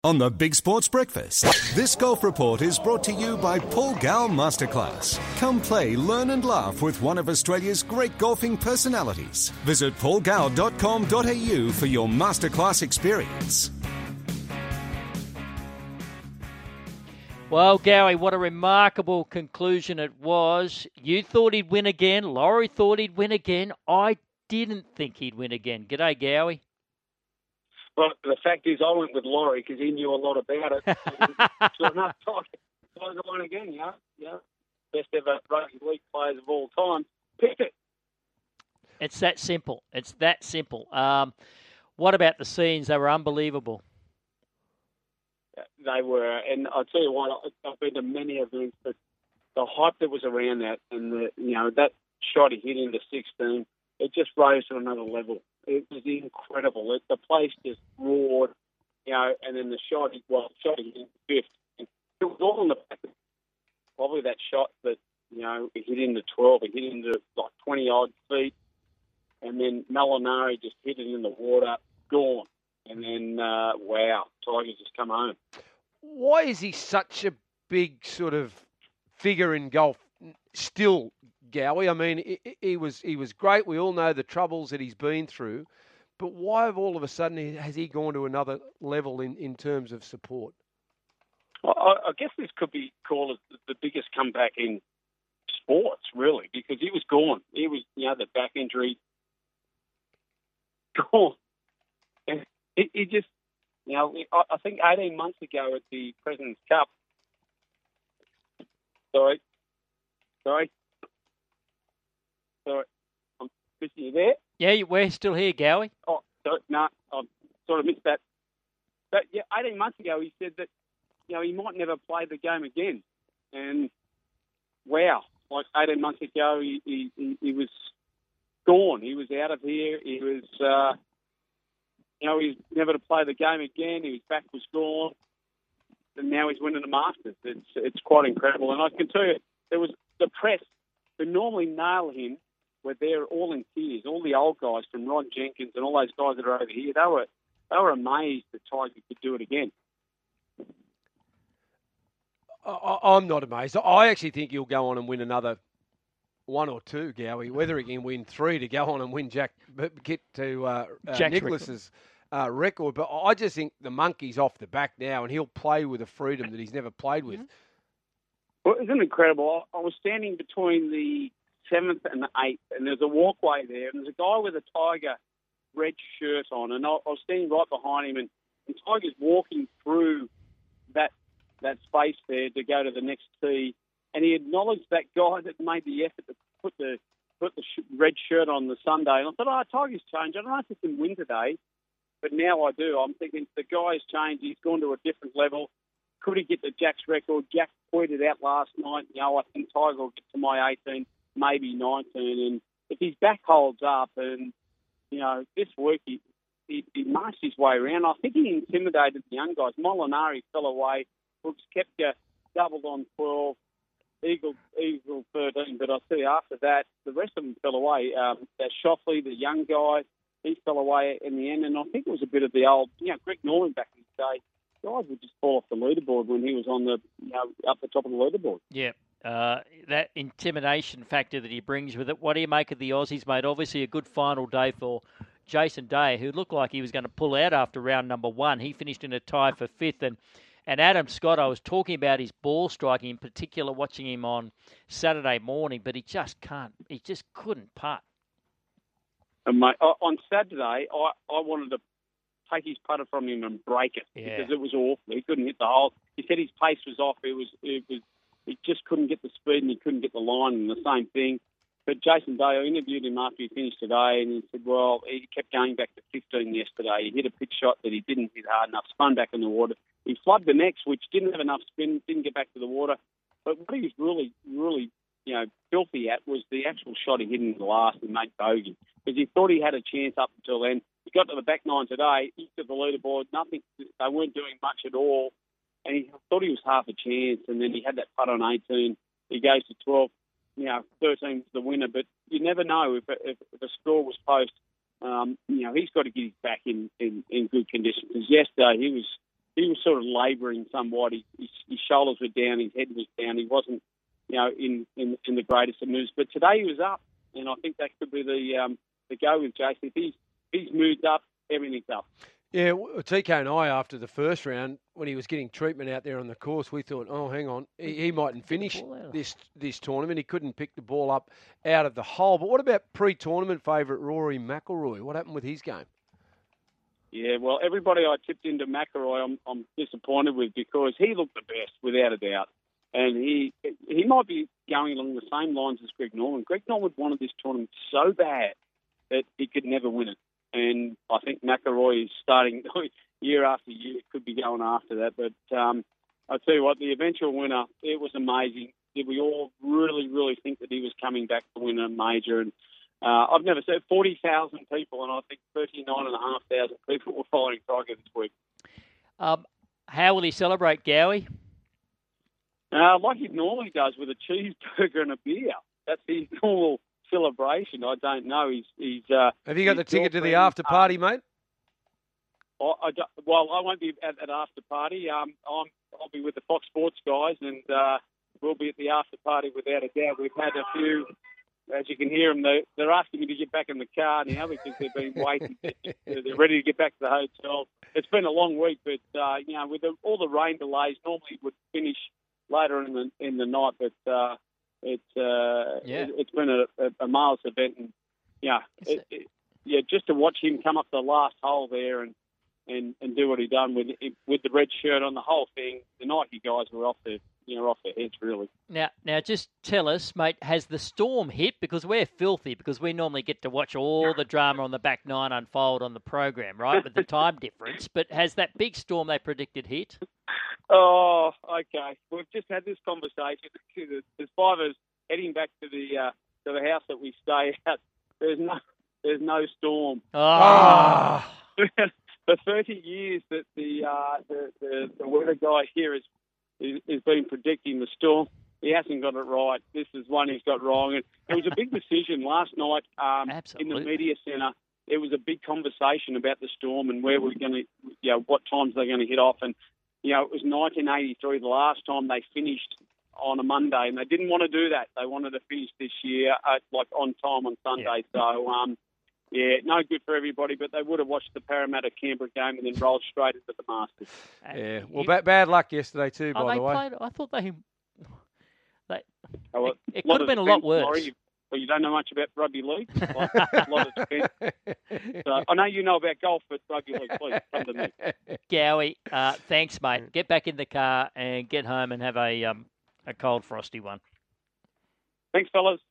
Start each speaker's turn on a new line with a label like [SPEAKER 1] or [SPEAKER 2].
[SPEAKER 1] On the Big Sports Breakfast, this golf report is brought to you by Paul Gal Masterclass. Come play, learn and laugh with one of Australia's great golfing personalities. Visit paulgal.com.au for your masterclass experience.
[SPEAKER 2] Well, Gowie, what a remarkable conclusion it was. You thought he'd win again. Laurie thought he'd win again. I didn't think he'd win again. G'day, Gowie.
[SPEAKER 3] Well, the fact is, I went with Laurie because he knew a lot about it. Sure enough, Tiger won again, best ever rugby league players of all time. Pick it.
[SPEAKER 2] It's that simple. It's that simple. What about the scenes? They were unbelievable.
[SPEAKER 3] They were, and I'll tell you what, I've been to many events, but the hype that was around that, and that shot he hit into 16, it just rose to another level. It was incredible. The place just roared, and then the shot he hit in fifth. And it was all in the back. Probably that shot that, it hit into 12, it hit into like 20-odd feet, and then Molinari just hit it in the water, gone. And then, Tiger's just come home.
[SPEAKER 4] Why is he such a big sort of figure in golf still, Gowie? I mean, he was great. We all know the troubles that he's been through. But why have all of a sudden has he gone to another level in terms of support?
[SPEAKER 3] I guess this could be called the biggest comeback in sports, really, because he was gone. He was, the back injury, gone. And he just, I think 18 months ago at the President's Cup. Sorry. Are you there?
[SPEAKER 2] Yeah, we're still here, Gowie.
[SPEAKER 3] Oh, no, I sort of missed that. But, 18 months ago he said that, he might never play the game again. And, wow, like 18 months ago he was gone. He was out of here. He was... he's never to play the game again. His back was gone, and now he's winning the Masters. It's quite incredible. And I can tell you, there was the press who normally nail him, were there all in tears. All the old guys from Ron Jenkins and all those guys that are over here, they were amazed that Tiger could do it again.
[SPEAKER 4] I'm not amazed. I actually think he'll go on and win another one or two, Gowie. Whether he can win three to go on and win Jack Nicklaus's record. But I just think the monkey's off the back now, and he'll play with a freedom that he's never played with.
[SPEAKER 3] Well, isn't it incredible? I was standing between the 7th and the 8th, and there's a walkway there, and there's a guy with a Tiger red shirt on, and I was standing right behind him, and Tiger's walking through that space there to go to the next tee, and he acknowledged that guy that made the effort to put the red shirt on the Sunday. And I thought, Tiger's changed. I don't know if he can win today, but now I do. I'm thinking the guy's changed. He's gone to a different level. Could he get to Jack's record? Jack pointed out last night, I think Tiger will get to my 18, maybe 19. And if his back holds up and, this week he marched his way around, I think he intimidated the young guys. Molinari fell away. Brooks Koepka doubled on 12. Eagle 13, but I see after that, the rest of them fell away. That Shoffley, the young guy, he fell away in the end, and I think it was a bit of the old, Greg Norman back in the day. Guys would just fall off the leaderboard when he was on the, up the top of the leaderboard.
[SPEAKER 2] Yeah, that intimidation factor that he brings with it. What do you make of the Aussies, mate? Obviously a good final day for Jason Day, who looked like he was going to pull out after round number 1. He finished in a tie for 5th, and Adam Scott, I was talking about his ball striking, in particular watching him on Saturday morning, but he just couldn't putt.
[SPEAKER 3] And mate, on Saturday, I wanted to take his putter from him and break it because it was awful. He couldn't hit the hole. He said his pace was off. He just couldn't get the speed and he couldn't get the line, and the same thing. But Jason Day, I interviewed him after he finished today, and he said, well, he kept going back to 15 yesterday. He hit a pitch shot that he didn't hit hard enough, spun back in the water. He flubbed the next, which didn't have enough spin, didn't get back to the water. But what he was really, really, filthy at was the actual shot he hit in the last and made bogey. Because he thought he had a chance up until then. He got to the back 9 today, he took the leaderboard, nothing, they weren't doing much at all. And he thought he was half a chance, and then he had that putt on 18. He goes to 12. 13 was the winner, but you never know if a score was post. He's got to get his back in good condition. Because yesterday he was sort of labouring somewhat. His shoulders were down, his head was down. He wasn't, in the greatest of moods. But today he was up, and I think that could be the go with Jason. If he's moved up, everything's up.
[SPEAKER 4] Yeah, TK and I, after the first round, when he was getting treatment out there on the course, we thought, oh, hang on, he mightn't finish this tournament. He couldn't pick the ball up out of the hole. But what about pre-tournament favourite Rory McIlroy? What happened with his game?
[SPEAKER 3] Yeah, well, everybody I tipped into McIlroy, I'm disappointed with because he looked the best, without a doubt. And he might be going along the same lines as Greg Norman. Greg Norman wanted this tournament so bad that he could never win it. And I think McIlroy is starting year after year, could be going after that. But I'll tell you what, the eventual winner, it was amazing. Did we all really, really think that he was coming back to win a major? And I've never seen 40,000 people, and I think 39,500 people were following Tiger this week.
[SPEAKER 2] How will he celebrate, Gowie?
[SPEAKER 3] Like he normally does, with a cheeseburger and a beer. That's his normal celebration. I don't know. He's
[SPEAKER 4] Have you got the ticket to the after party, mate?
[SPEAKER 3] I won't be at that after party. I'll be with the Fox Sports guys, and we'll be at the after party without a doubt. We've had a few, as you can hear them, they're asking me to get back in the car now because they've been waiting. They're ready to get back to the hotel. It's been a long week, but with all the rain delays, normally it would finish later in the night, but it's been a marvellous event, and just to watch him come up the last hole there and do what he done with the red shirt on, the whole thing. The Nike guys were off their heads, really.
[SPEAKER 2] Now, just tell us, mate, has the storm hit? Because we're filthy, because we normally get to watch all the drama on the back nine unfold on the program, right, with the time difference. But has that big storm they predicted hit?
[SPEAKER 3] Oh, okay. We've just had this conversation. There's five of us heading back to the house that we stay at. There's no storm.
[SPEAKER 2] Oh.
[SPEAKER 3] For 30 years that the weather guy here has been predicting the storm. He hasn't got it right. This is one he's got wrong. And it was a big decision last night in the media centre. It was a big conversation about the storm and where we're going to, what times they're going to hit off. And, it was 1983, the last time they finished on a Monday, and they didn't want to do that. They wanted to finish this year on time on Sunday. Yeah. So, no good for everybody, but they would have watched the Parramatta Canberra game and then rolled straight into the Masters.
[SPEAKER 4] Yeah, well, bad luck yesterday too, by the way.
[SPEAKER 2] I thought they
[SPEAKER 3] well,
[SPEAKER 2] it could have been a lot worse.
[SPEAKER 3] Well, you don't know much about rugby league. A lot of defence. So, I know you know about golf, but rugby league, please come to me.
[SPEAKER 2] Gowie, thanks, mate. Get back in the car and get home and have a cold, frosty one.
[SPEAKER 3] Thanks, fellas.